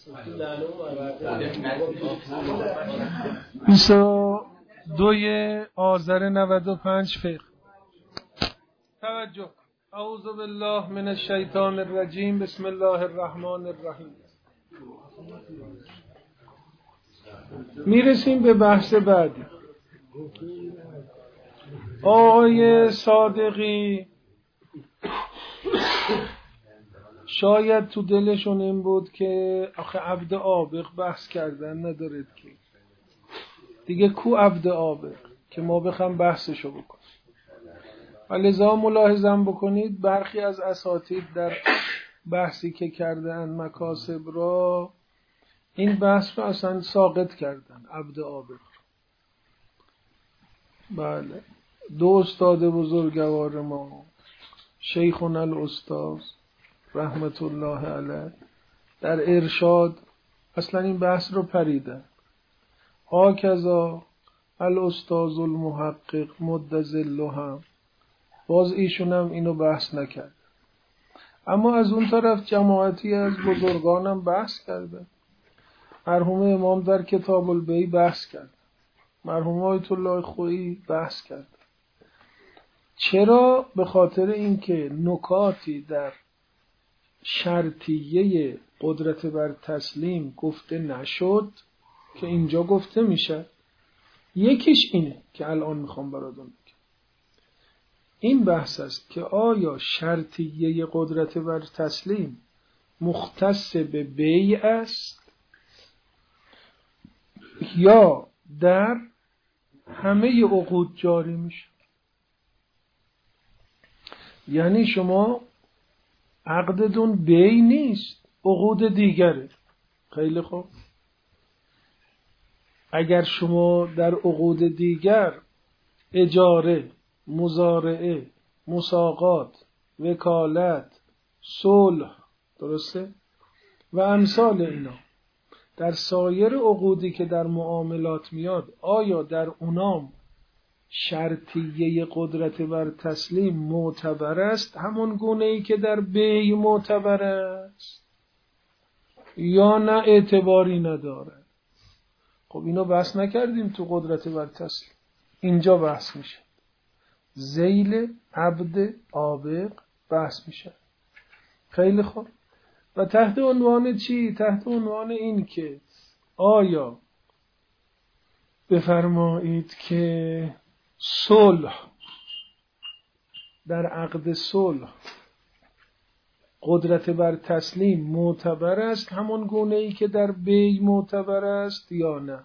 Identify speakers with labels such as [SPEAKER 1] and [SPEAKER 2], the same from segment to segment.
[SPEAKER 1] 22 آذر 95 فقه. توجه. اعوذ بالله من الشیطان الرجیم. بسم الله الرحمن الرحیم. میرسیم به بحث بعدی. آقای صادقی شاید تو دلشون این بود که آخه عبد آبق بحث کردن ندارد که دیگه کو عبد آبق که ما بخوام بحثشو بکنیم. لذا ملاحظم بکنید برخی از اساتید در بحثی که کردن مکاسب را این بحث رو اصلا ساقط کردن، عبد آبق. بله، دو استاد بزرگوار ما شیخنا الاستاذ رحمت الله علیه در ارشاد اصلا این بحث رو پریدن. هاکذا الاستاذ المحقق مد ظله هم باز ایشون هم اینو بحث نکرد. اما از اون طرف جماعتی از بزرگانم بحث کردن. مرحوم امام در کتاب البیع بحث کرد، مرحوم آیت الله خویی بحث کرد. چرا؟ به خاطر اینکه نکاتی در شرطیه قدرت بر تسلیم گفته نشد که اینجا گفته میشه. یکیش اینه که الان میخوام براتون بگم. این بحث است که آیا شرطیه قدرت بر تسلیم مختص به بیع است یا در همه عقود جاری میشه؟ یعنی شما عقدتون بیع نیست، عقود دیگره. خیلی خوب، اگر شما در عقود دیگر اجاره، مزارعه، مساقات، وکالت، صلح، درسته؟ و امثال اینا در سایر عقودی که در معاملات میاد، آیا در اونام شرطیه قدرت بر تسلیم معتبر است همون گونه ای که در بیع معتبر است یا نه اعتباری نداره؟ خب اینو بحث نکردیم تو قدرت بر تسلیم، اینجا بحث میشه. ذیل عبد آبق بحث میشه. خیلی خوب. و تحت عنوان چی؟ تحت عنوان این که آیا بفرمایید که صلح در عقد صلح قدرت بر تسلیم معتبر است همون گونه ای که در بیع معتبر است یا نه؟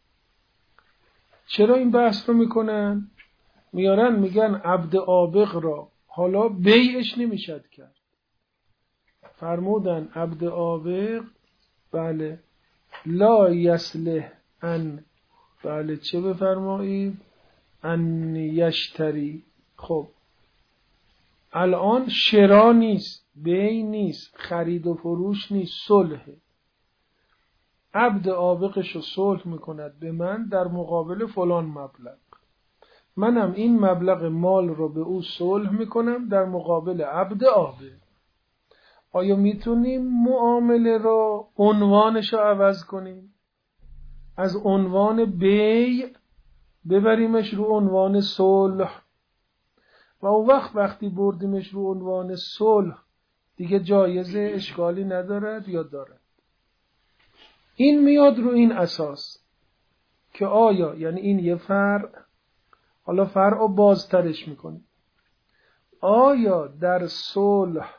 [SPEAKER 1] چرا این بحث رو میکنن؟ میارن میگن عبد آبق را حالا بیعش نمیشد کرد. فرمودن عبد آبق بله لا یصلح ان بله چه بفرمایید ان یشتری. خب الان شرا نیست، بیع نیست، خرید و فروش نیست، صلحه. عبد آبقشو صلح میکند به من در مقابل فلان مبلغ، منم این مبلغ مال رو به او صلح میکنم در مقابل عبد آبق. آیا میتونیم معامله رو عنوانشو عوض کنیم؟ از عنوان بیع ببریمش رو عنوان صلح و اون وقتی بردیمش رو عنوان صلح دیگه جایزه اشکالی ندارد یا دارد؟ این میاد رو این اساس که آیا، یعنی این یه فرع، حالا فرع رو بازترش میکنیم، آیا در صلح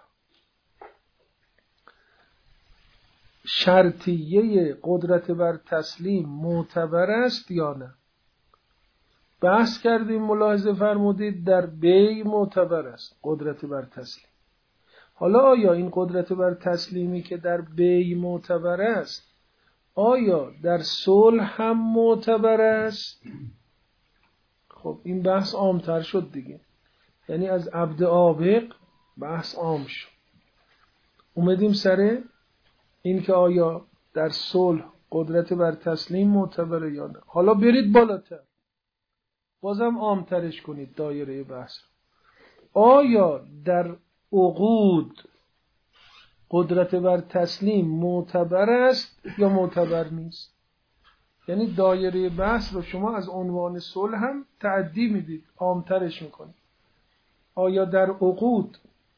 [SPEAKER 1] شرطیه قدرت بر تسلیم معتبر است یا نه؟ بحث کردیم، ملاحظه فرمودید در بیع معتبر است قدرت بر تسلیم. حالا آیا این قدرت بر تسلیمی که در بیع معتبر است آیا در صلح هم معتبر است؟ خب این بحث عامتر شد دیگه، یعنی از عبد آبق بحث عام شد. اومدیم سر این که آیا در صلح قدرت بر تسلیم معتبره یا نه. حالا برید بالاتر، بازم عامترش کنید دایره بحث. آیا در عقود قدرت بر تسلیم معتبر است یا معتبر نیست. یعنی دایره بحث رو شما از عنوان صلح هم تعدی میدید، عامترش میکنید. آیا در عقود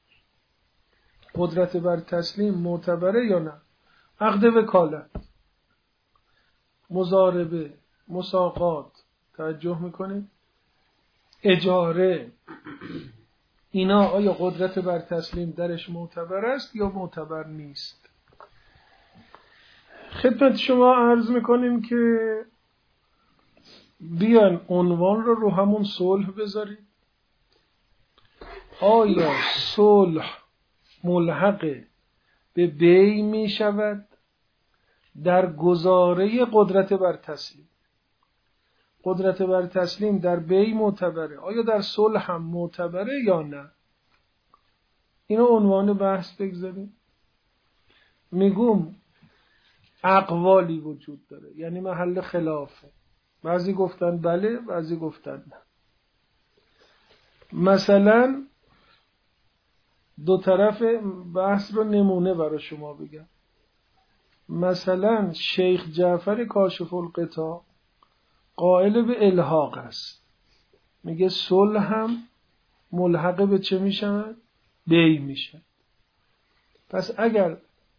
[SPEAKER 1] قدرت بر تسلیم معتبره یا نه؟ عقد وکالت، مضاربه، مساقات، توجه میکنید، اجاره، اینا آیا قدرت بر تسلیم درش معتبر است یا معتبر نیست؟ خدمت شما عرض میکنیم که بیان عنوان رو همون صلح بذارید. آیا صلح ملحق به بی می شود در گزاره قدرت بر تسلیم؟ قدرت بر تسلیم در بی معتبره، آیا در صلح هم معتبره یا نه؟ اینو عنوان بحث بگذاریم. میگم اقوالی وجود داره، یعنی محل خلافه. بعضی گفتن بله، بعضی گفتن نه. مثلا دو طرف بحث رو نمونه برای شما بگم. مثلا شیخ جعفر کاشف الغطا قائل به الحاق است، میگه صلح هم ملحق به چه میشود؟ بی میشه. پس اگر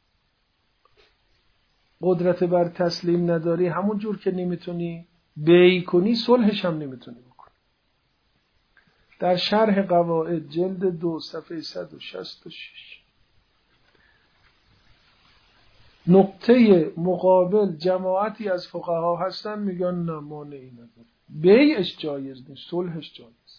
[SPEAKER 1] قدرت بر تسلیم نداری، همون جور که نمیتونی بی کنی، صلحش هم نمیتونی بکنی. در شرح قواعد جلد 2 صفحه 166 نقطه مقابل جماعتی از فقها هستن میگن نه، مانعی نداره، بیعش جایز نیست، صلحش جایز.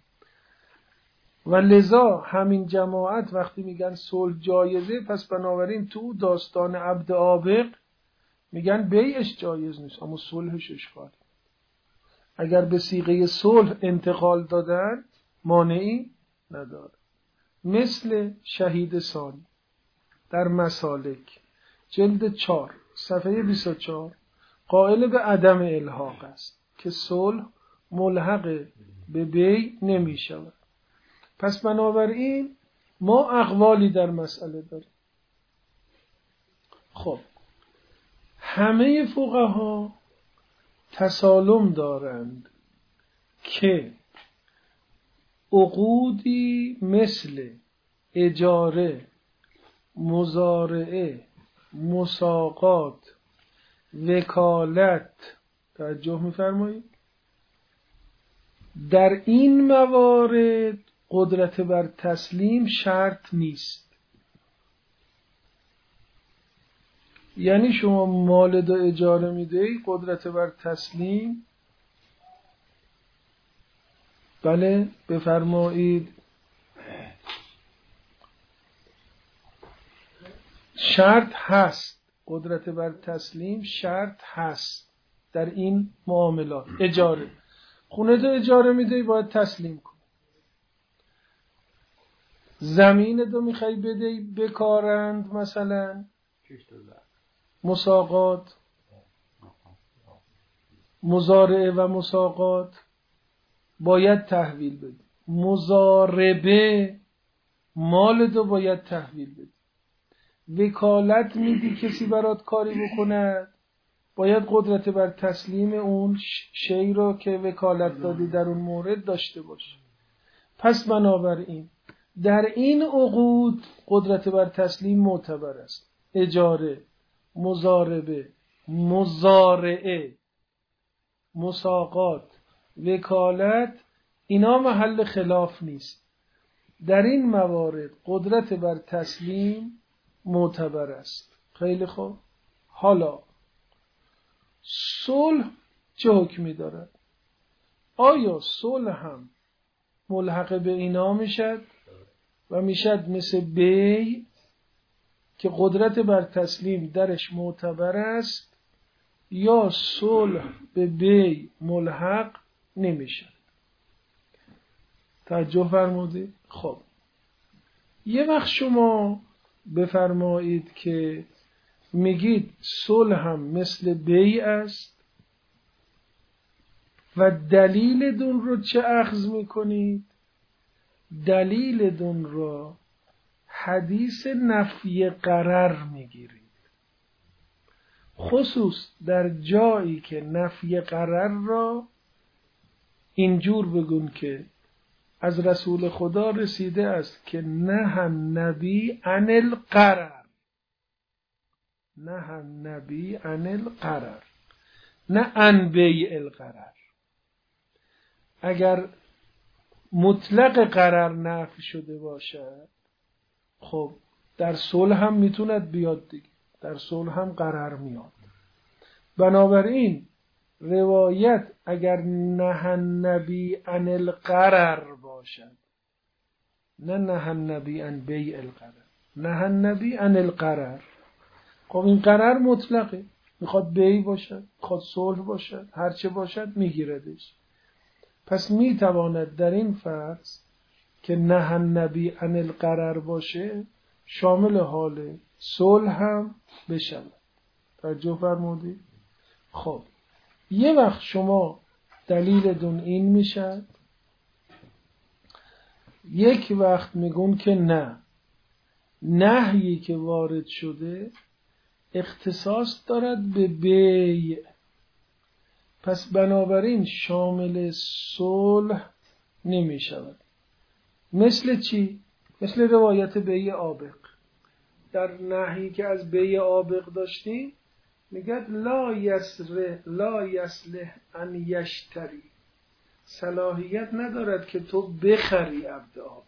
[SPEAKER 1] و لذا همین جماعت وقتی میگن صلح جایزه، پس بنابراین تو داستان عبد عابق میگن بیعش جایز نیست اما صلحش اشکال. اگر به صیغه صلح انتقال دادن مانعی نداره. مثل شهید ثانی در مسالک جلد 4 صفحه 24 قائل به عدم الحاق است که صلح ملحق به بی نمی شود. پس بنابراین ما اقوالی در مسئله داریم. خب همه فقها تسالم دارند که عقودی مثل اجاره، مزارعه، مساقات، وکالت، توجه می‌فرمایید، در این موارد قدرت بر تسلیم شرط نیست. یعنی شما مال دو اجاره میدهی، قدرت بر تسلیم بله بفرمایید شرط هست، قدرت بر تسلیم شرط هست در این معاملات. اجاره، خونه دو اجاره میدهی باید تسلیم کن. زمین دو میخوای بدهی بکارند، مثلا مساقات، مزارعه و مساقات باید تحویل بدی. مزاربه مال دو باید تحویل بدی. وکالت میدی کسی برات کاری بکند، باید قدرت بر تسلیم اون شی رو که وکالت دادی در اون مورد داشته باش. پس بنابراین در این عقود قدرت بر تسلیم معتبر است. اجاره، مزاربه، مزارعه، مساقات، وکالت، اینا محل خلاف نیست. در این موارد قدرت بر تسلیم معتبر است. خیلی خوب. حالا صلح چه حکمی دارد؟ آیا صلح هم ملحق به اینا میشد و میشد مثل بی که قدرت بر تسلیم درش معتبر است، یا صلح به بی ملحق نمیشد؟ توجه فرمودید؟ خب یه وقت شما بفرمایید که میگید صلح هم مثل بی است و دلیل دون رو چه اخذ میکنید؟ دلیل دون رو حدیث نفی قرار میگیرید، خصوص در جایی که نفی قرار را اینجور بگون که از رسول خدا رسیده است که نه النبی عن القرار، نه النبی عن القرار، نه عن بیع القرار. اگر مطلق قرار نفی شده باشد، خب در صلح هم میتوند بیاد دیگه، در صلح هم قرار میاد. بنابراین روایت اگر نه النبی عن القرار باشد، نه النبی عن بیع القرار، نه النبی عن القرار، خب این قرار مطلقه، میخواد بیع باشد، میخواد صلح باشد، هرچه باشد میگیردش. پس میتواند در این فرض که نه النبی عن القرار باشه شامل حال صلح هم بشود. توجه فرمودید؟ خب یه وقت شما دلیلتون این میشد، یک وقت میگون که نه، نهیی که وارد شده اختصاص دارد به بیع، پس بنابراین شامل صلح نمی شود. مثل چی؟ مثل روایت بیع آبق. در نهی که از بیع آبق داشتیم میگه لا یصلح ان یشتری، صلاحیت ندارد که تو بخری عبد آبق.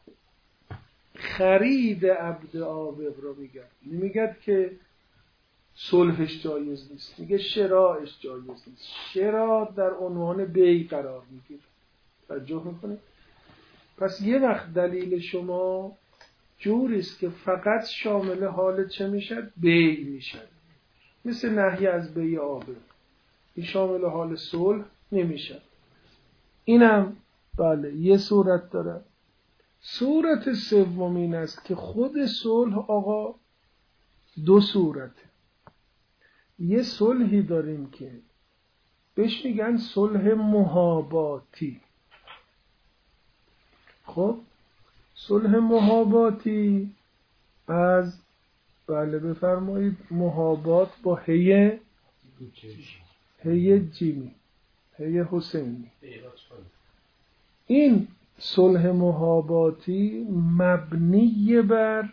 [SPEAKER 1] خرید عبد آبق رو میگه که صلحش جایز نیست، میگه شرایش جایز نیست. شرا در عنوان بیع قرار میگیره. توجه میکنه؟ پس یه وقت دلیل شما جوریست که فقط شامل حال چه میشد؟ بیع میشد، مثل نهی از بیع آبق. این شامل حال صلح نمیشد. اینم بله یه صورت داره. صورت سوم این است که خود صلح آقا دو صورته. یه صلحی داریم که بهش میگن صلح محاباتی. خب صلح محاباتی از بله بفرمایید محابات با هی جیمی، هی حسینی. این صلح محاباتی مبنی بر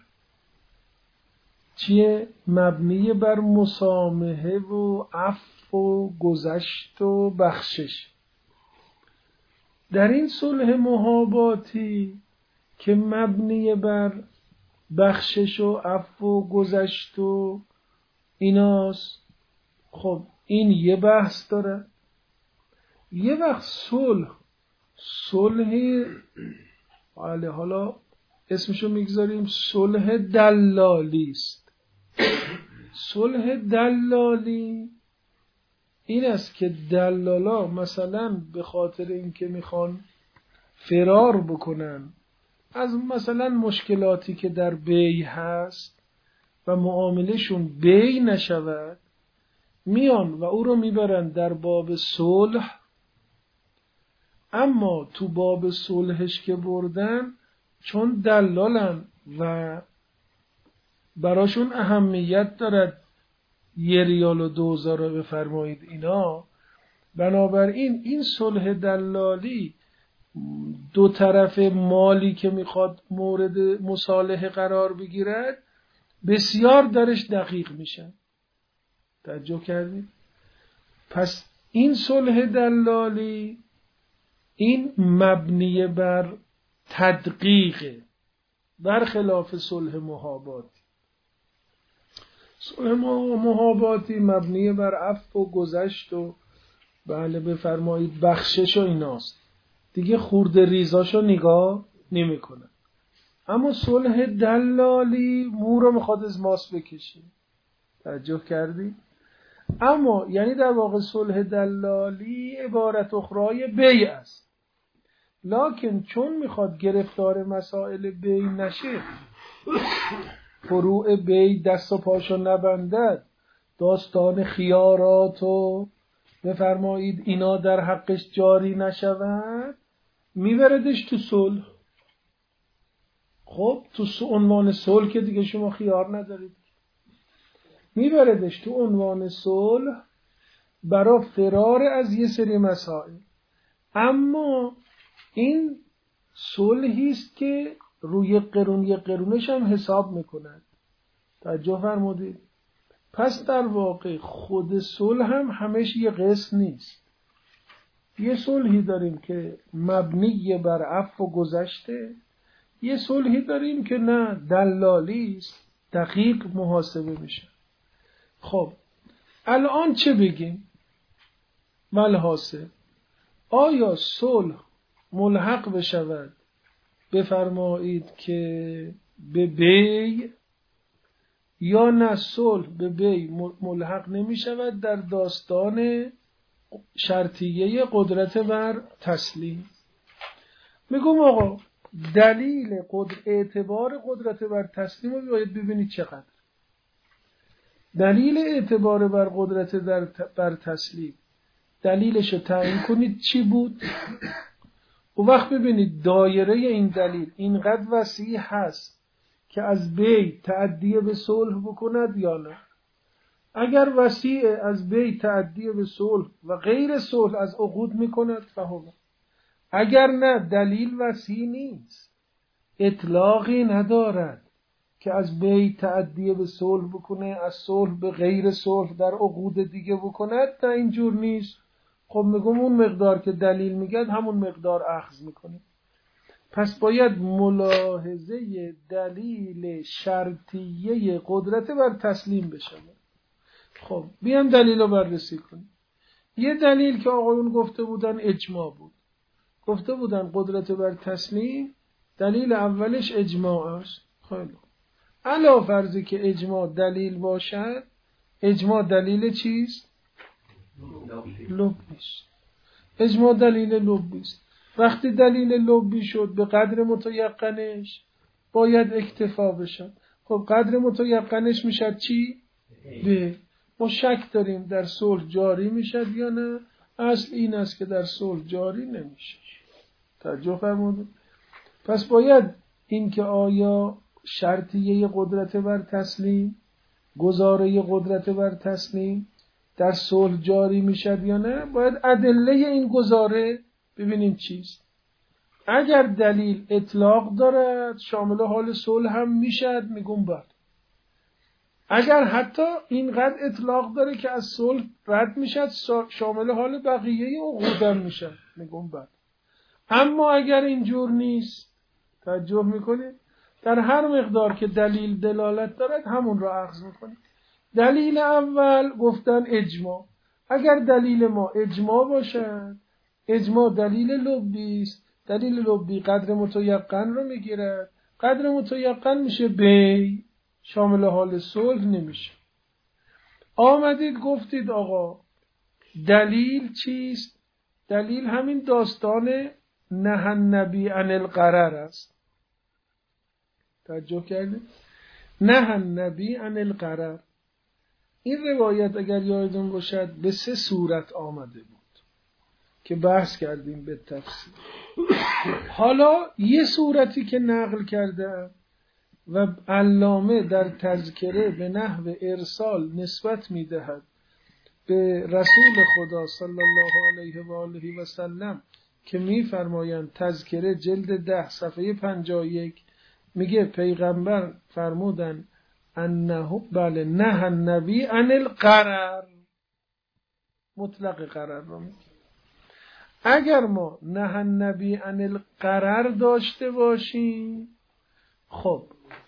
[SPEAKER 1] چیه؟ مبنی بر مسامحه و عفو و گذشت و بخشش. در این صلح محاباتی که مبنی بر بخشش و عفو و گذشت و ایناست، خب این یه بحث داره. یه وقت صلح حالا اسمشو میگذاریم صلح دلالی است. صلح دلالی این است که دلالا مثلا به خاطر اینکه میخوان فرار بکنن از مثلا مشکلاتی که در بیع هست و معاملهشون بیع نشود، میان و او رو میبرن در باب صلح، اما تو باب صلحش که بردن چون دلالن و براشون اهمیت دارد 1 ریال و 2000 رو بفرمایید اینا، بنابراین این صلح دلالی دو طرف مالی که میخواد مورد مصالحه قرار بگیرد بسیار درش دقیق میشن. توجه کردید؟ پس این صلح دلالی این مبنی بر تدقیق، برخلاف صلح محاباتی. صلح محاباتی مبنی بر عفو و گذشت و بله بفرمایید بخشش و ایناست، دیگه خورده ریزاشو نگاه نمی کنن. اما صلح دلالی مو رو میخواد از ماس بکشه. توجه کردی؟ اما یعنی در واقع صلح دلالی عبارت اخرای بیع است، لکن چون میخواد گرفتار مسائل بیع نشه، فروع بیع دست و پاشو نبندد، داستان خیارات و بفرمایید اینا در حقش جاری نشود، میبردش تو صلح. خب تو عنوان صلح که دیگه شما خیار ندارید، میبردش تو عنوان صلح برای فرار از یه سری مسائل. اما این صلحی است که روی قرونش هم حساب میکند. توجه فرمودید؟ پس در واقع خود صلح هم همش یه قسم نیست. یه صلحی داریم که مبنی بر عفو و گذشته، یه صلحی داریم که نه، دلالی است، دقیق محاسبه میشه. خب الان چه بگیم؟ ملحاظه آیا صلح ملحق بشود بفرمایید که به بی، یا نه صلح به بی ملحق نمی شود در داستان شرطیه قدرت بر تسلیم؟ میگم آقا دلیل اعتبار قدرت بر تسلیم رو باید ببینید چقدر. دلیل اعتبار بر قدرت بر تسلیم، دلیلش رو تعیین کنید چی بود. و وقت ببینید دایره این دلیل اینقدر وسیع هست که از بی تعدیه به صلح بکند یا نه. اگر وسیع از بی تعدیه به صلح و غیر صلح از عقود میکند فهمه. اگر نه دلیل وسیع نیست، اطلاقی ندارد که از بی تعدیه به صلح بکنه، از صلح به غیر صلح در عقود دیگه بکند، نه اینجور نیست. خب میگم اون مقدار که دلیل میگه همون مقدار اخذ میکنه. پس باید ملاحظه دلیل شرطیه قدرت بر تسلیم بشه. خب بیام دلیل رو بررسی کنیم. یه دلیل که آقایون گفته بودن اجماع بود، گفته بودن قدرت بر تسلیم دلیل اولش اجماع است. خیلی علا فرضی که اجماع دلیل باشد، اجماع دلیل چیست؟ لبیست. اجماع دلیل لبیست. وقتی دلیل لبی شد به قدر متیقنش باید اکتفا بشد. خب قدر متیقنش میشد چی؟ به. ما شک داریم در صلح جاری میشد یا نه؟ اصل این است که در صلح جاری نمیشه. توجه فرمودید؟ پس باید این که آیا شرطیه قدرت بر تسلیم، گزاره قدرت بر تسلیم در صلح جاری میشد یا نه، باید ادله این گزاره ببینیم چیست. اگر دلیل اطلاق دارد شامل حال صلح هم میشد، میگم بله. اگر حتی اینقدر اطلاق داره که از صلح رد میشد، شامل حال بقیه عقود هم میشد، میگم بله. اما اگر اینجور نیست، توجه میکنید، در هر مقدار که دلیل دلالت دارد همون را اخذ میکنید. دلیل اول گفتن اجماع. اگر دلیل ما اجماع باشد، اجماع دلیل لبی است. دلیل لبی قدر متیقن رو میگیرد. قدر متیقن میشه بی، شامل حال صلح نمیشه. آمدید گفتید آقا دلیل چیست؟ دلیل همین داستان نهی النبی عن الغرر است. توجه کردید؟ نهی النبی عن الغرر. این روایت اگر یادتون باشد به 3 صورت آمده بود که بحث کردیم به تفصیل. حالا یه صورتی که نقل کرده و علامه در تذکره به نحو ارسال نسبت میدهد به رسول خدا صلی الله علیه و آله و سلم که میفرمایند تذکره جلد 10 صفحه 51 میگه پیغمبر فرمودن انه بله نهی النبی عن الغرر، مطلق غرر رو میگه. اگر ما نهی النبی عن الغرر داشته باشیم، خب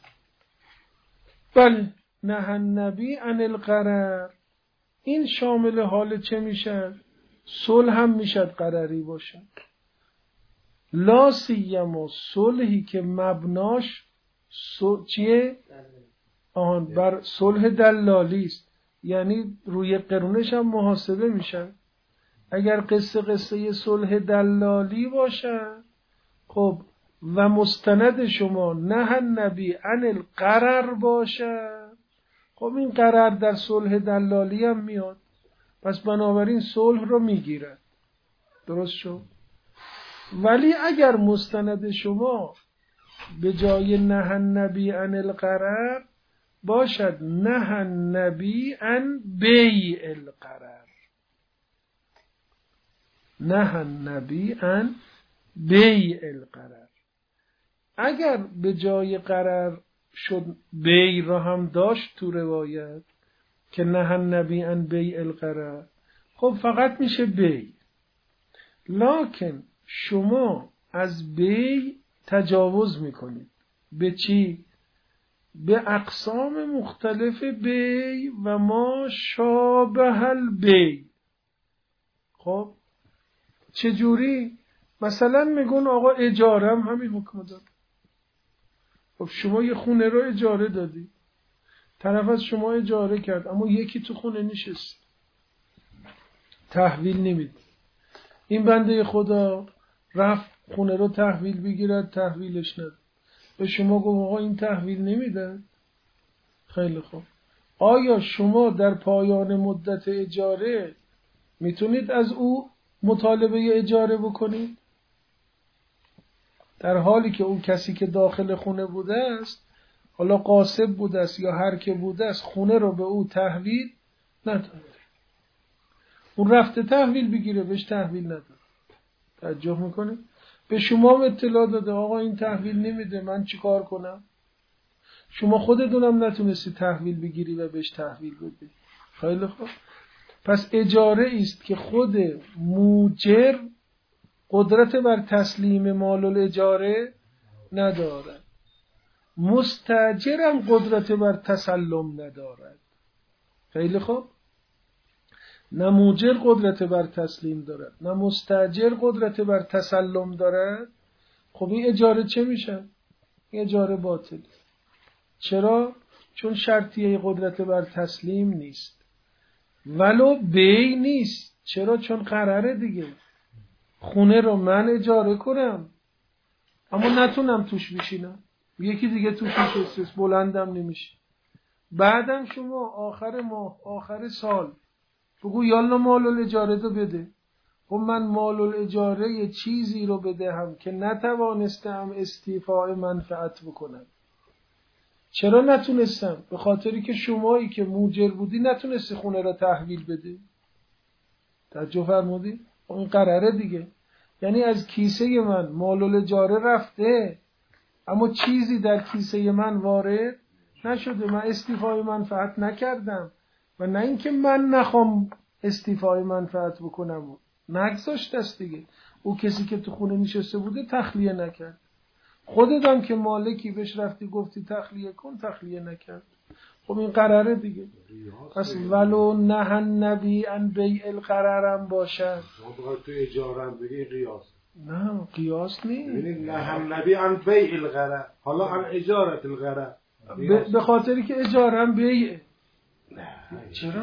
[SPEAKER 1] بله نهی النبی عن الغرر این شامل حال چه میشه؟ صلح هم میشد غرری باشه. لا سیما صلحی که مبناش چیه؟ بر صلح دلالی است، یعنی روی قرونش هم محاسبه میشه. اگر قصه صلح دلالی باشه، خب و مستند شما نهی النبی عن الغرر باشه، خب این غرر در صلح دلالی هم میاد، پس بنابراین صلح رو میگیرد. درست شد؟ ولی اگر مستند شما به جای نهى النبی عن الغرر باشد نهى النبی عن بیع الغرر. نهى النبی عن بیع الغرر. اگر به جای غرر شد بیع را هم داشت تو روایت که نهى النبی عن بیع الغرر، خب فقط میشه بیع. لکن شما از بیع تجاوز میکنید. به چی؟ به اقسام مختلف بیع و ما شابه البیع. خب چجوری؟ مثلا میگن آقا اجاره هم همین حکم داد. خب شما یه خونه رو اجاره دادی، طرف از شما اجاره کرد اما یکی تو خونه نشست، تحویل نمید. این بنده خدا رفت خونه رو تحویل بگیرد، تحویلش نداد. به شما گفت آقا این تحویل نمیده. خیلی خوب، آیا شما در پایان مدت اجاره میتونید از او مطالبه اجاره بکنید؟ در حالی که اون کسی که داخل خونه بوده است، حالا غاصب بوده است یا هر که بوده است، خونه رو به او تحویل نداد. اون رفته تحویل بگیره، بهش تحویل نداد. توجه میکنه؟ به شما اطلاع داده آقا این تحویل نمیده، من چی کار کنم؟ شما خودتونم نتونستی تحویل بگیری و بهش تحویل بدی. خیلی خوب، پس اجاره است که خود موجر قدرت بر تسلیم مال الاجاره ندارد، مستاجرم قدرت بر تسلم ندارد. خیلی خوب، نه موجر قدرت بر تسلیم دارد، نه مستاجر قدرت بر تسلم دارد. خب این اجاره چه میشه؟ این اجاره باطل. چرا؟ چون شرطیه قدرت بر تسلیم نیست، ولو بیع نیست. چرا؟ چون قراره دیگه. خونه رو من اجاره کنم اما نتونم توش بشینم، یکی دیگه توش نشسته، بلندم نمیشه. بعدم شما آخر ماه، آخر سال بگو یالا مال الاجاره رو بده. خب من مال الاجاره یه چیزی رو بدهم که نتوانستم استیفاء منفعت بکنم. چرا نتونستم؟ به خاطری که شمایی که موجر بودی نتونستی خونه را تحویل بدی. توجه فرمودی؟ این قراره دیگه. یعنی از کیسه من مال الاجاره رفته اما چیزی در کیسه من وارد نشده، من استیفای منفعت نکردم. و نه اینکه من نخوام استیفای منفعت بکنم، نگذاشت است دیگه. او کسی که تو خونه نشسته بوده تخلیه نکرد. خودت هم که مالکی بهش رفتی گفتی تخلیه کن، تخلیه نکرد. خب این قراره دیگه. پس ولو نهى النبی عن بیع الغرر هم باشد.
[SPEAKER 2] شما بخواید تو اجاره هم بگی قیاس.
[SPEAKER 1] نه قیاس نیست.
[SPEAKER 2] ببینید نهى النبی عن بیع الغرر، حالا عن اجاره الغرر.
[SPEAKER 1] به خاطری که اجاره هم بیعه. چرا؟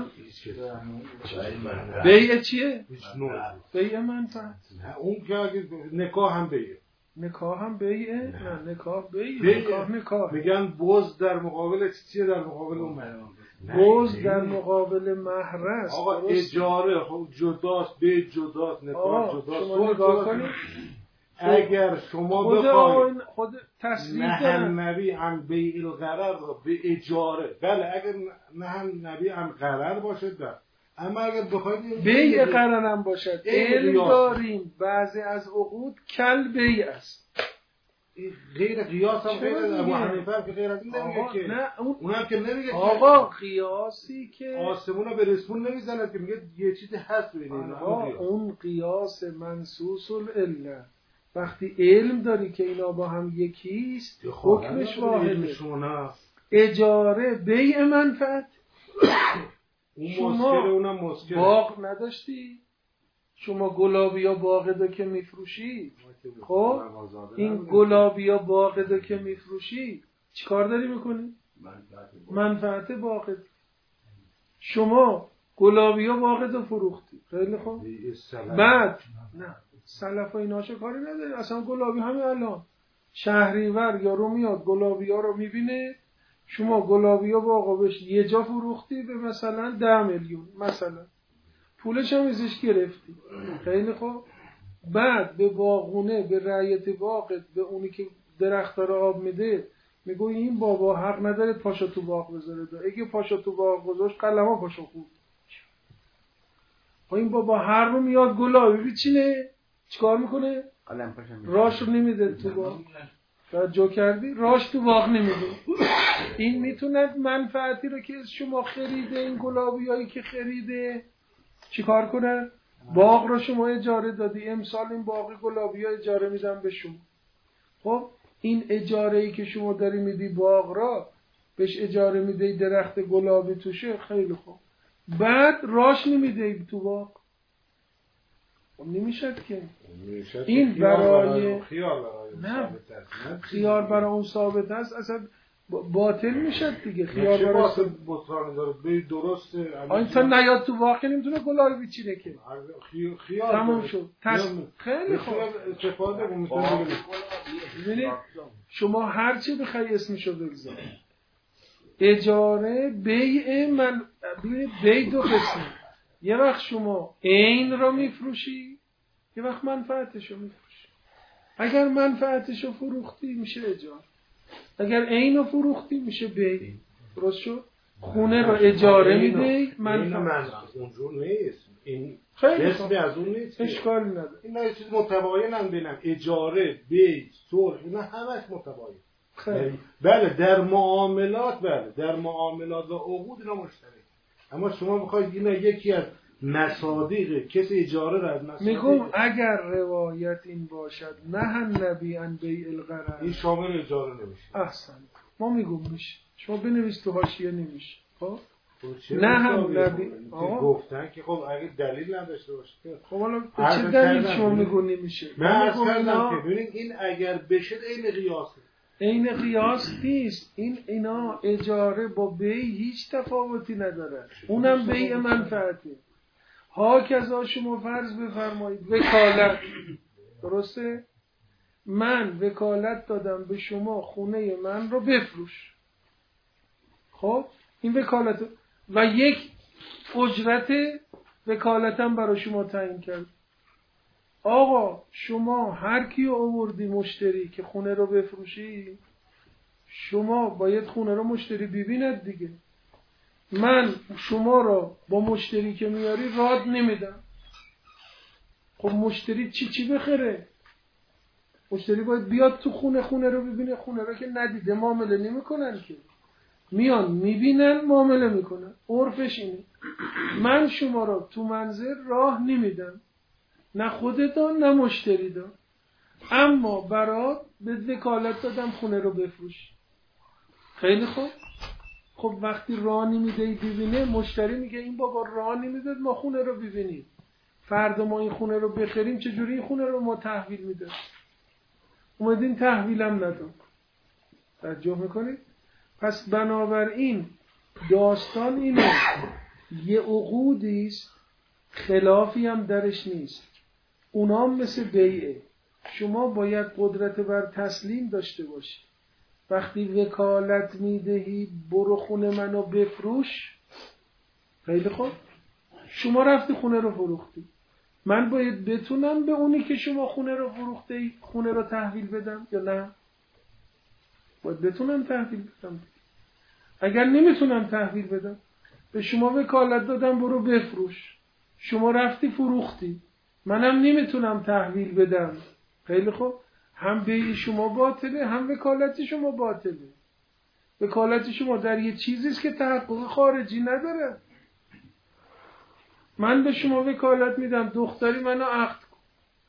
[SPEAKER 1] بیع چیه؟ بیع منفعت.
[SPEAKER 2] نه اون که اگه نکاح هم بیعه.
[SPEAKER 1] نکاح هم بیعه؟ نه نکاح بیعه. نکاح
[SPEAKER 2] میگن بوز در مقابل چیه؟ در مقابل اون
[SPEAKER 1] بوز در مقابل مهر است.
[SPEAKER 2] آقا اجاره خب جداست، بیع جداست، نکاح جداست.
[SPEAKER 1] شما نگاه کنید،
[SPEAKER 2] اگر شما بخواید
[SPEAKER 1] خود تصریح
[SPEAKER 2] نهى النبی عن بیع الغرر به اجاره، بله اگر نهى النبی عن غرر باشه ده. اما اگر بخواید
[SPEAKER 1] بیع غرر هم باشد، علم داریم بعضی از عقود کل بیع است.
[SPEAKER 2] غیر قیاس هم غیر ابو حنیفه هم که غیر از این نمیگه که.
[SPEAKER 1] نه
[SPEAKER 2] اونم که نمیگه
[SPEAKER 1] آقا قیاسی که
[SPEAKER 2] آسمون رو به رسمون نمیزنه که میگه یه چیزی هست ببینید.
[SPEAKER 1] اون قیاس منصوص العله. وقتی علم داری که اینا با هم یکیست، حکمش واحده. اجاره بیع منفعت.
[SPEAKER 2] شما
[SPEAKER 1] باغ نداشتی؟ شما گلابیا باغ که میفروشی، خب این گلابیا باغ که میفروشی چیکار داری میکنی؟ منفعت باغ. شما گلابیا باغ فروختی، خیلی خوب. بعد نه سلف و ایناشو کاری نداری، اصلا گلابی همین الان شهریور یا رو میاد گلابیا رو میبینه، شما گلابیا باغ بهش یه جا فروختی به مثلا 10 میلیون مثلا، پولش هم ازش گرفتی، خیلی خوب. بعد به باغونه، به رعیت باغت، به اونی که درخت رو آب میده، میگه این بابا حق نداره پاشو تو باغ بذاره، اگه پاشو تو باغ گذاشت قلم‌ها پاشو خورد. این بابا هر رو میاد گلابی بیچینه، چیکار میکنه؟ راش رو نمیده تو باغ. توجه کردی؟ راش تو باغ نمیده. این میتونه منفعتی رو که شما خریده، این گلابیایی که خریده چیکار کنه؟ باغ رو شما اجاره دادی، امسال این باغ گلابیا اجاره میدم به شما. خب این اجاره ای که شما داری میدی باغ را، بهش اجاره میدی درخت گلابی توشه، خیلی خوب. بعد راش نمیدی تو باغ، نمیشد که. این برای خیار برای اون ثابت است، اصلا باطل میشد دیگه. خیار برای
[SPEAKER 2] بطران داره به درسته.
[SPEAKER 1] انسان نیاد تو واقع نمیتونه گلابی بیچینه که.
[SPEAKER 2] خیار
[SPEAKER 1] تمام شد. خیلی خوب.
[SPEAKER 2] استفاده
[SPEAKER 1] ببینید شما هر چی بخوای اسمشو بگذار. اجاره بیع، من ببینید بیع دو قسمه. یه وقت شما عین رو میفروشی، یه وقت منفعتشو میفروشی. اگر منفعتشو فروختی میشه اجاره، اگر عین رو فروختی میشه بیع. درست شد؟ خونه رو اجاره میدی،
[SPEAKER 2] منفعت اونجور نیست. این
[SPEAKER 1] خیلی
[SPEAKER 2] اسمی از اون نیست،
[SPEAKER 1] اشکالی نداره.
[SPEAKER 2] اینا یه چیز متباینن بینم. اجاره، بیع، صلح، اینا همش متباین. بله در معاملات، بله در معاملات و عقود اینا مشترک. اما شما بخواید اینا یکی از مصادیق کسی اجاره را از مصادیق،
[SPEAKER 1] میگم اگر روایت این باشد نه نبی ان بیع الغرر،
[SPEAKER 2] این شامل اجاره نمیشه.
[SPEAKER 1] احسن. ما میگم میشه، شما بنویس تو حاشیه نمیشه. خب نه هم نبی
[SPEAKER 2] گفتن که خب اگه دلیل نداشته باشه،
[SPEAKER 1] خب حالا به چه دلیل شما میگونی میشه؟
[SPEAKER 2] من عرض کردم که ببینید این اگر بشه عین قیاسه.
[SPEAKER 1] عین قیاس نیست. اینا اجاره با بیع هیچ تفاوتی نداره، اونم بیع منفعته. هاکذا شما فرض بفرمایید وکالت، درسته؟ من وکالت دادم به شما خونه من رو بفروش. خب این وکالت و یک اجرت وکالتم برای شما تعیین کرد. آقا شما هر کیو آوردی مشتری که خونه رو بفروشی، شما باید خونه رو مشتری ببیند دیگه. من شما رو با مشتری که میاری راد نمیدم. خب مشتری چی بخره؟ مشتری باید بیاد تو خونه رو ببینه. خونه رو که ندیده معامله نمیکنن که، میان میبینن معامله میکنن. عرفش اینه. من شما رو تو منزل راه نمیدم، نه خودتان نه مشتری دان، اما برات به وکالت دادم خونه رو بفروش. خیلی خوب. خب وقتی راه نمیده ببینه، مشتری میگه این بابا راه نمیداد ما خونه رو ببینیم، فردا ما این خونه رو بخریم چجوری این خونه رو ما تحویل میده؟ اومدین تحویلم نداد. توجه میکنید؟ پس بنابراین داستان اینه، یه عقودی است خلافی هم درش نیست، اونام مثل بیعه. شما باید قدرت بر تسلیم داشته باشی. وقتی وکالت میدهی برو خونه منو بفروش، خیلی خوب، شما رفتی خونه رو فروختی، من باید بتونم به اونی که شما خونه رو فروخته خونه رو تحویل بدم یا نه؟ باید بتونم تحویل بدم. اگر نمیتونم تحویل بدم، به شما وکالت دادم برو بفروش، شما رفتی فروختی، منم نمیتونم تحویل بدم. خیلی خوب، هم بیع شما باطله هم وکالت شما باطله. وکالت شما در یه چیزی است که تحقق خارجی نداره. من به شما وکالت میدم دختری منو عقد کن،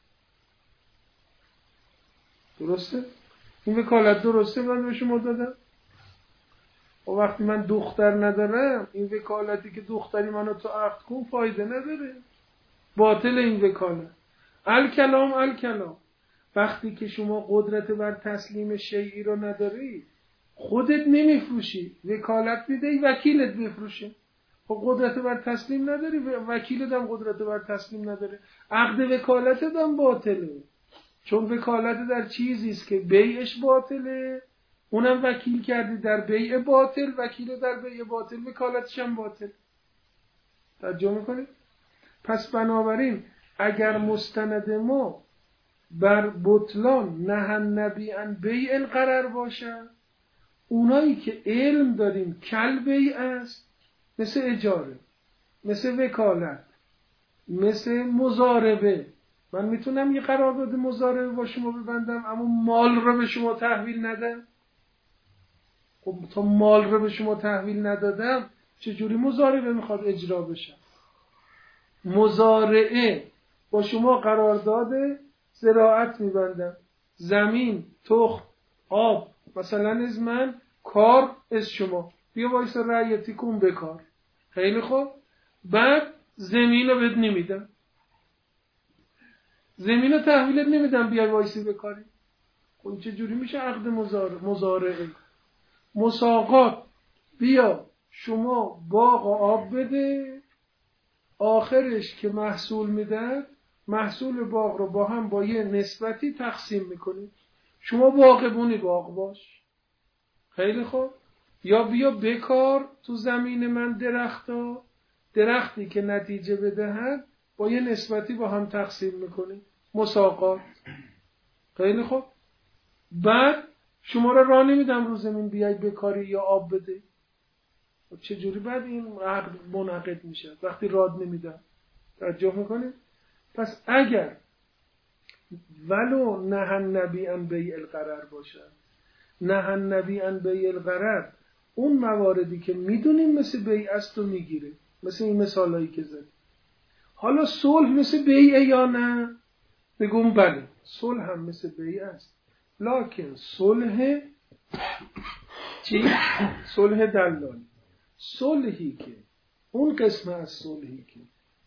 [SPEAKER 1] درسته؟ این وکالت درسته من به شما دادم؟ و وقتی من دختر ندارم، این وکالتی که دختری منو تو عقد کن فایده نداره، باطل این وکالت. الکلام وقتی که شما قدرت بر تسلیم شیئی رو نداری، خودت نمیفروشی، وکالت میدهی وکیلت بفروشه. خب قدرت بر تسلیم نداری، وکیلت هم قدرت بر تسلیم نداره، عقد وکالتت هم باطله. چون وکالت در چیزی است که بیعش باطله، اونم وکیل کردی در بیع باطل، وکیل در بیع باطل، وکالتش هم باطل. توجه میکنید؟ پس بنابراین اگر مستند ما بر بطلان نهن نبی ان بیع الغرر باشن، اونایی که علم داریم کل بیع است، مثل اجاره، مثل وکالت، مثل مضاربه. من میتونم یه قرارداد مضاربه با شما ببندم اما مال رو به شما تحویل ندم. خب تا مال رو به شما تحویل ندادم چجوری مضاربه میخواد اجرا بشه؟ مزارعه با شما قرارداد زراعت میبندم، زمین، تخم، آب، مثلا از من، کار از شما، بیا وایس رعیتی کن بکار. خیلی خوب، بعد زمین رو بهت نمیدم، زمین رو تحویلت نمیدم بیای وایسی بکاری. خب چجوری میشه عقد مزارعه؟ مساقات، بیا شما باغ آب بده، آخرش که محصول میدن محصول باغ رو با هم با یه نسبتی تقسیم میکنید، شما باغبونی باغ باش. خیلی خوب، یا بیا بکار تو زمین من درختی که نتیجه بدهد با یه نسبتی با هم تقسیم میکنید، مساقات. خیلی خوب، بعد شما رو راه نمیدم رو زمین بیای بکاری یا آب بده. چجوری بعد این عقد منعقد میشه وقتی راد نمیدم؟ توجه میکنید؟ پس اگر ولو نهن نبی ان بیع الغرر باشد، نهن نبی ان بیع الغرر اون مواردی که میدونیم مثل بیع است و میگیره، مثل این مثالایی که زدیم. حالا صلح مثل بیع یا نه؟ بگم بله، صلح هم مثل بیع است، لکن صلح چی؟ صلح دلالی. صلحی که اون قسم از صلحی که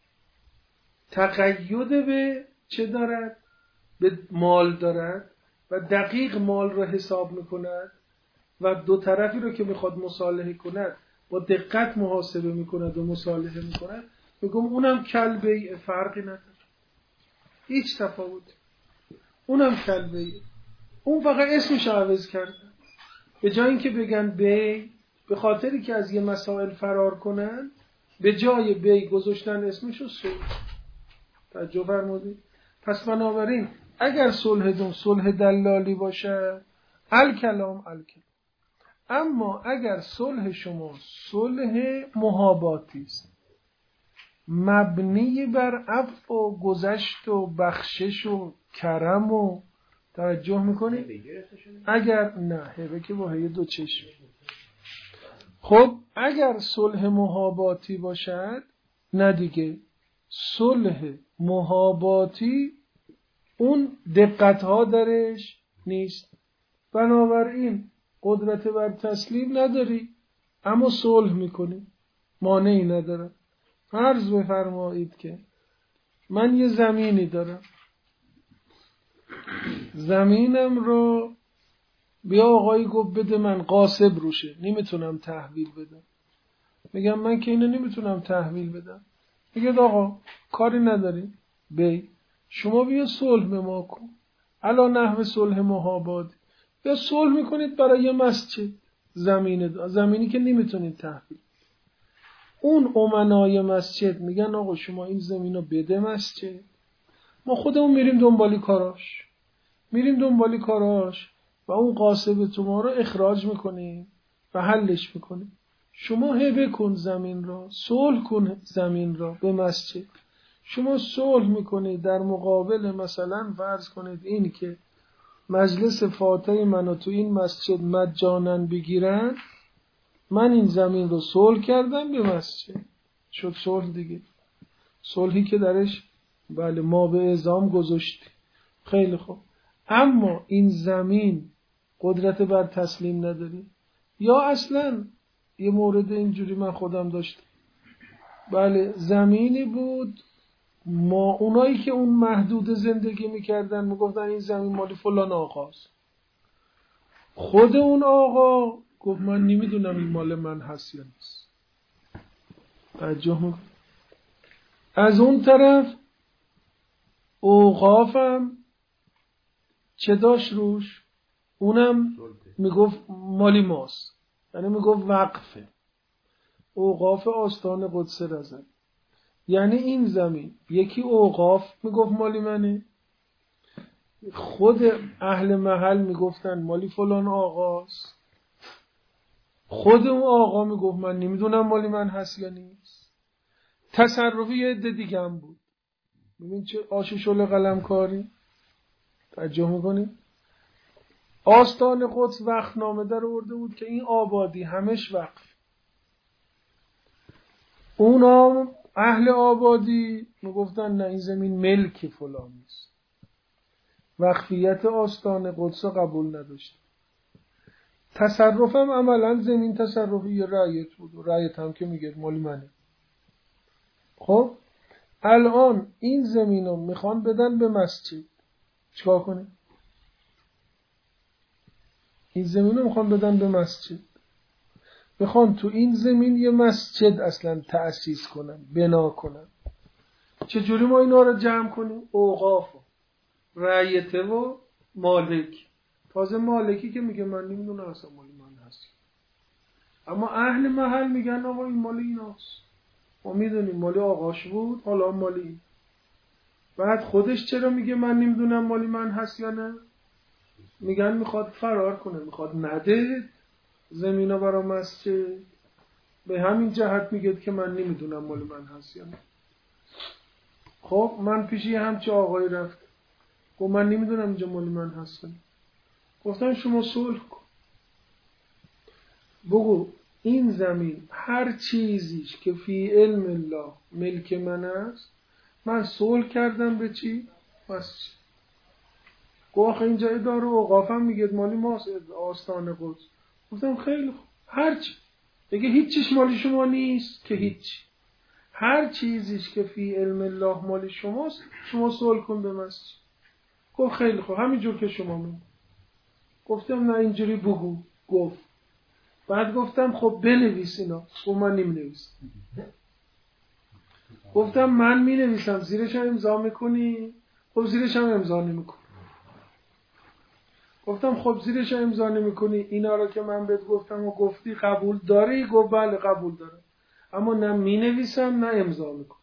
[SPEAKER 1] تقید به چه دارد؟ به مال دارد و دقیق مال را حساب میکند و دو طرفی رو که میخواد مصالحه کند با دقت محاسبه میکند و مصالحه میکند، میگم اونم کل بیع، فرقی نداره، هیچ تفاوت. اونم کل بیع، اون فقط اسمش عوض کرده. به جای اینکه بگن بیع، به خاطری که از یه مسائل فرار کنن، به جای بیع گذاشتن اسمشو صلح. توجه فرمودید؟ پس بنابراین اگر صلح دلالی باشه الکلام، اما اگر صلح شما صلح محاباتی است، مبنی بر عفو و گذشت و بخشش و کرم و، توجه میکنید؟ اگر نه هبه که با هی دو چشم. خب اگر صلح محاباتی باشد، نه دیگه، صلح محاباتی اون دقت ها درش نیست، بنابراین قدرت بر تسلیم نداری اما صلح میکنی، مانعی نداره. فرض بفرمایید که من یه زمینی دارم، زمینم رو بیا آقایی گفت بده من، غاصب روشه، نمیتونم تحویل بدم. میگم من که اینو نمیتونم تحویل بدم. میگه آقا کاری نداری، بی شما بیا صلح به ما کن، علا نحو صلح محاباتی، بیا صلح میکنید برای یه مسجد، زمینی که نمیتونید تحویل. اون امنای مسجد میگن آقا شما این زمین رو بده مسجد، ما خودمون میریم دنبالی کاراش و اون غاصب تو ما رو اخراج میکنیم و حلش میکنیم. شما هبه کن زمین را، صلح کن زمین را به مسجد. شما صلح میکنید در مقابل مثلا فرض کنید این که مجلس فاتح منو تو این مسجد مجانا بگیرن، من این زمین رو صلح کردم به مسجد، شد صلح دیگه، صلحی که درش بله ما به اعزام گذاشتیم. خیلی خوب، اما این زمین قدرت بر تسلیم نداری، یا اصلا یه مورد اینجوری من خودم داشتم، بله زمینی بود، ما اونایی که اون محدود زندگی میکردن میگفتن این زمین مالی فلان آقاست، خود اون آقا گفت من نمیدونم این مال من هست یا نیست. توجه میکن. از اون طرف اوقافم چه داشت روش؟ اونم میگفت مالی ماست، یعنی میگفت وقفه، اوقاف آستان قدس رضا. یعنی این زمین یکی اوقاف میگفت مالی منه، خود اهل محل میگفتن مالی فلان آقاست، خود اون آقا میگفت من نمیدونم مالی من هست یا نیست. تصرفی یه عده دیگه هم بود. ببین چه آش و شل قلم کاری. توجه میکنی؟ آستان قدس وقت نامه در آورده بود که این آبادی همش وقف. اونا اهل آبادی میگفتن نه این زمین ملک فلانی است. وقفیت آستان قدس قبول نداشت. تصرفم عملا زمین تصرفی یه رعیت بود و رعیت هم که میگه مالی منه. خب الان این زمین رو میخوان بدن به مسجد، چیکار کنه؟ این زمین رو میخوان بدن به مسجد، میخوان تو این زمین یه مسجد اصلا تأسیس کنن، بنا کنن. چجوری ما اینا رو جمع کنیم؟ اوقاف و رعیته و مالک. تازه مالکی که میگه من نمیدونم اصلا مالی من هست، اما اهل محل میگن آقا این مالی ایناست، ما میدونیم مالی آقاش بود، حالا مالی. بعد خودش چرا میگه من نمیدونم مالی من هست یا نه؟ میگن میخواد فرار کنه، میخواد نده زمینا برای مسجد. به همین جهت میگه که من نمیدونم مالی من هست یا نه. خب من پیشی همچه آقایی رفت، گفت من نمیدونم اینجا مالی من هست. گفتن شما صلح کن، بگو این زمین هر چیزیش که فی علم الله ملک من است، من صلح کردم به چی؟ مسجد. گفت اینجا اداره اوقافم میگه مالی ماست آستان قدس. گفتم خیلی خوب، هرچی بگه هیچیش مالی شما نیست که هیچ، هر چیزیش که فی علم الله مالی شماست شما صلح کن به مسجد. گفت خیلی خوب همینجور که شما میگید. گفتم نه اینجوری بگو. گفت بعد گفتم خب بنویس اینا. گفت من نمی‌نویسم. گفتم من می‌نویسم زیرش هم امضا می‌کنی؟ خب زیرش هم امضا نمی‌کنی. گفتم خب زیرش هم امضا نمی‌کنی، اینا رو که من بهت گفتم و گفتی قبول داری؟ گفت بله قبول دارم، اما نه می‌نویسم نه امضا می‌کنم.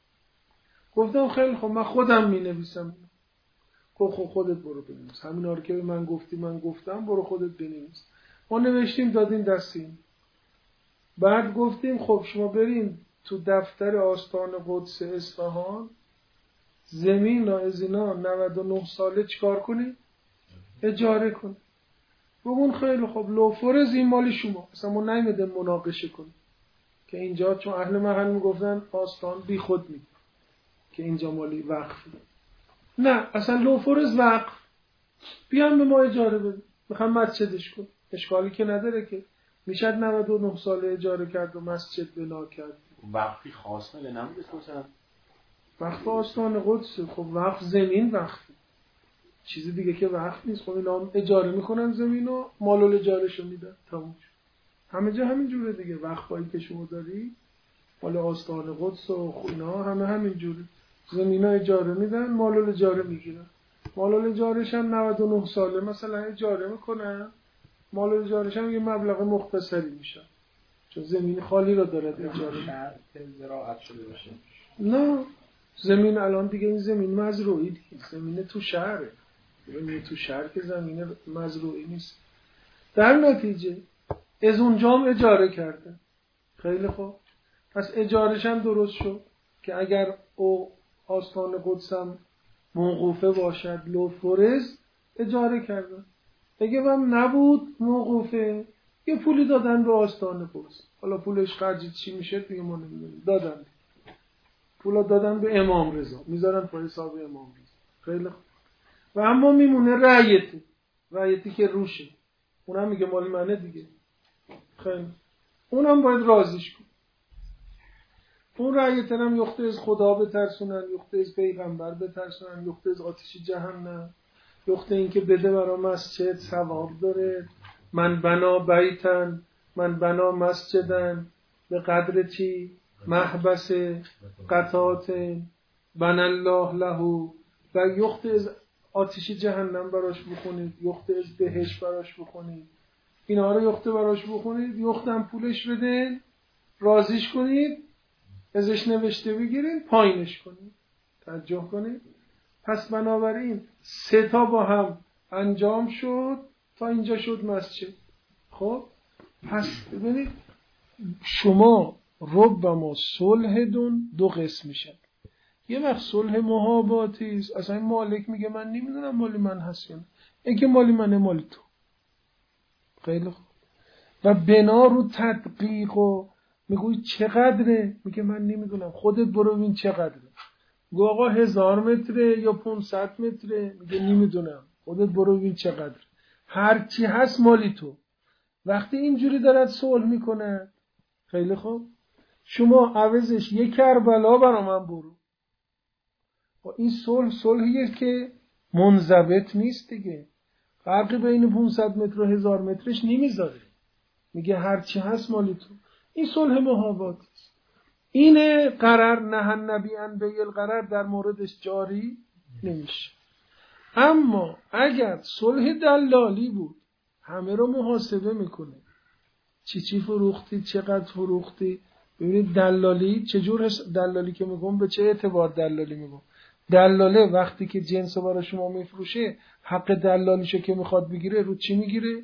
[SPEAKER 1] گفتم خیلی خب من خودم می‌نویسم. گفت خب خودت برو بنویس، همینا رو که من گفتی من گفتم، برو خودت بنویس. ما نوشتیم دادیم دستیم. بعد گفتیم خب شما بریم تو دفتر آستان قدس اصفهان زمین را از اینا 99 ساله چیکار کنید؟ اجاره کنید. بگون خیلی خب لوفرز این مال شما، اصلا ما نیمده مناقشه کنیم که اینجا چون اهل محل میگفتن آستان بی خود میگه که اینجا مالی وقفی. نه اصلا لوفرز وقف، بیان به ما اجاره بده، میخوام مسجدش کن، اشکالی که نداره که میشد 99 ساله اجاره کرد و مسجد بنا کرد.
[SPEAKER 3] وقفی خاص مگه نمیده مثلا؟
[SPEAKER 1] وقف آستان قدس، خب وقف زمین وقفی، چیزی دیگه که وقف نیست. خب اینا اجاره میکنن زمین و مال الاجارهشو میدن، تموم شد. همه جا همین جوره دیگه، وقفایی که شما داری مال آستان قدس و اینا همین جوره، زمینا اجاره میدن، مال الاجاره میگیرن. مال الاجارهش هم 99 ساله مثلا اجاره میکنن، مال الاجارهش هم یه مبلغ مختصری میشه چون زمین خالی رو دارد اجاره.
[SPEAKER 3] شرط زراعت شده باشه.
[SPEAKER 1] نه زمین الان دیگه این زمین مزروعی دیگه، زمین تو شهره، زمین تو شهر که زمین مزروعی نیست. در نتیجه از اونجام اجاره کرده. خیلی خوب، پس اجارهش هم درست شد که اگر او آستان قدسم موقوفه باشد لوفرز اجاره کردن. اگه هم نبود موقوفه یه پولی دادن به آستان قدس، حالا پولش خرج چی میشه دیگه ما نمیدونیم، دادن پولا دادن به امام رضا، میذارن پای حساب امام رضا. خیلی خوب. و اما میمونه رعیتی که روشه، اونم میگه مال منه دیگه. خیلی اونم باید راضیش کن. اون رعیت هم یخته از خدا بترسونن، یخته از پیغمبر بترسونن، یخته از آتش جهنم، یخته این که بده برا مسجد ثواب داره. من بنا بیتن، من بنا مسجدن به قدر چی؟ محبس قطات بن الله له. و یخته از آتش جهنم براش بخونید، یخته از بهشت براش بخونید، اینا رو یخته براش بخونید، یختم پولش بدین، راضیش کنید، ازش نوشته بگیرید، پایینش کنید. توجه کنید. پس بنابراین 3 تا با هم انجام شد تا اینجا شد مسجد. خب پس ببینید شما ربما صلحتون 2 قسم میشه. یه وقت صلح محاباتی است، اصلا این مالک میگه من نمیدونم مالی من هست یا نه، اینکه مالی منه مالی تو. خیلی خوب. و بنا رو تدقیق و میگوی چقدره، میگه من نمیدونم، خودت برو ببین چقدره. میگه آقا 1000 متره یا 500 متره، میگه نمیدونم، خودت برو ببین چقدره. هرچی هست مالی تو. وقتی اینجوری دارد صلح میکنه، خیلی خوب، شما عوضش 1 کربلا برا من برو. این صلحیه که منضبط نیست دیگه، فرقی بین 500 متر و 1000 مترش نمیذاره، میگه هرچی هست مالی تو. این صلح محابات است. این قرار نه نبی ان بیل قرار در موردش جاری نمیشه. اما اگر صلح دلالی بود، همه رو محاسبه میکنه، چی فروختی، چقدر فروختی. ببینید دلالی چجور دلالی که میگم، به چه اعتبار دلالی میگم؟ دلاله وقتی که جنس رو برای شما میفروشه، حق دلالیشو که میخواد بگیره رو چی میگیره؟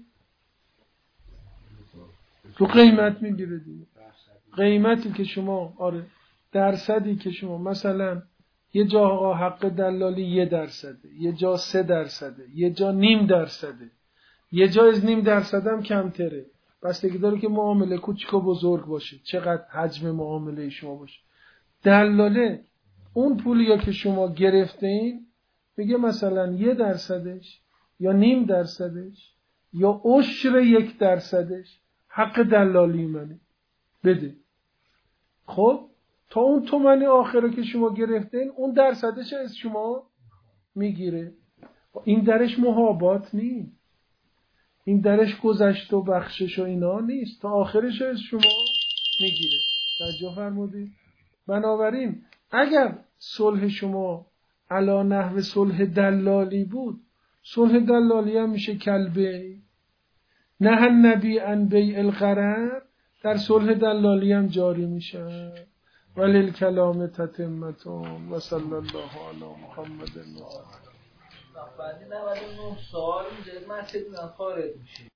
[SPEAKER 1] رو قیمت میگیره دیگه. قیمتی که شما، آره، درصدی که شما مثلا یه جا آقا حق دلالی 1%، یه جا 3%، یه جا 0.5%، یه جا از 0.5% هم کمتره. بستگی داره که معامله کوچیک و بزرگ باشه، چقدر حجم معامله شما باشه. دلاله اون پولی که شما گرفته این میگه مثلا 1% یا 0.5% یا عشر 1% حق دلالی منه، بده. خب تا اون تومن آخره که شما گرفتین اون درصدش از شما میگیره. این درش محابات نیست، این درش گذشت و بخشش و اینا نیست، تا آخرش از شما میگیره. توجه فرمودید؟ بنابراین اگر صلح شما علا نحو صلح دلالی بود، صلح دلالی هم میشه کلبه نه النبی ان بیع الغرر، در صلح دلالی هم جاری میشه. وللکلام تتمتون و صلی الله علی محمد و
[SPEAKER 4] بعد 99 سال اینجا مسجد خارج میشه.